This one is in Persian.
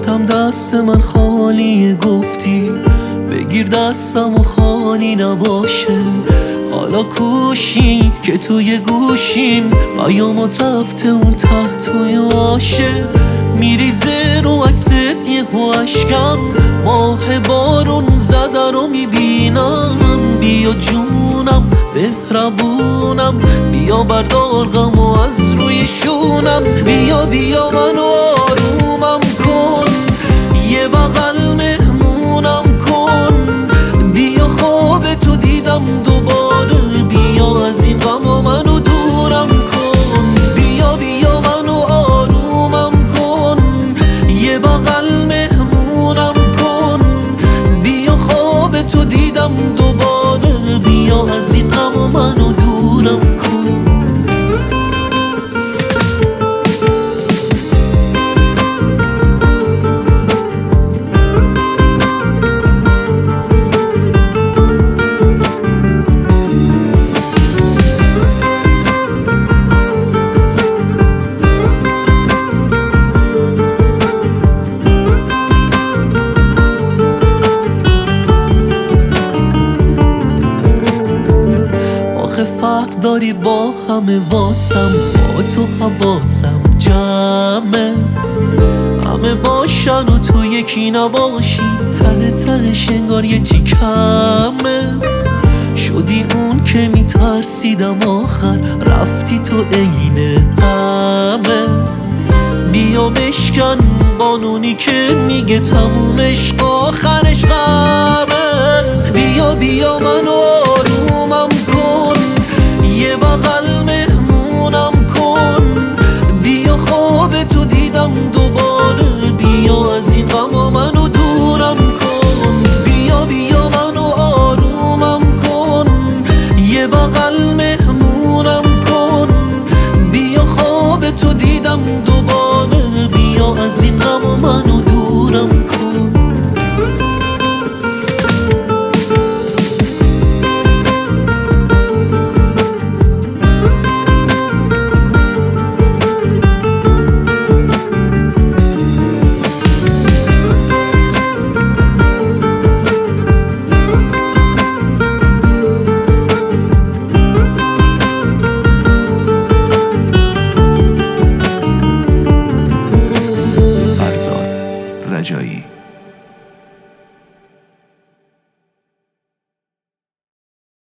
گفتم دست من خالیه، گفتی بگیر دستم و خالی نباشه. حالا کوشی که توی گوشیم پیامات رفته اون ته توی آشه. میریزه رو عکست یهو اشکم، ماه بارون زده رو میبینم. بیا جونم مهربونم، بیا بردار غمو از روی شونم. بیا بیا منو آرومم کن، یه بغل مهمونم کن. بیا خواب تو دیدم دوباره، بیا از این غم منو دورم کن. بیا بیا منو آرومم کن، یه بغل مهمونم کن. بیا خواب تو دیدم دوباره، بیا از این غم منو دورم کن. فرق داری با همه، واسم با تو حواسم جمعه. همه باشن و تو یکی نباشی، ته تهش انگار یه چی کمه. شدی اون که میترسیدم آخر، رفتی تو عین همه. بیا بشکن قانونی که میگه تمومش آخرش غمه. بیا بیا منو آرومم کن، یه بغل مهمونم کن. بیا خواب تو دیدم دوباره، بیا از این غم منو دورم کن. بیا بیا منو آرومم کن، یه بغل مهمونم کن. بیا خواب تو دیدم دوباره، بیا از این غم منو دورم کن. رجایی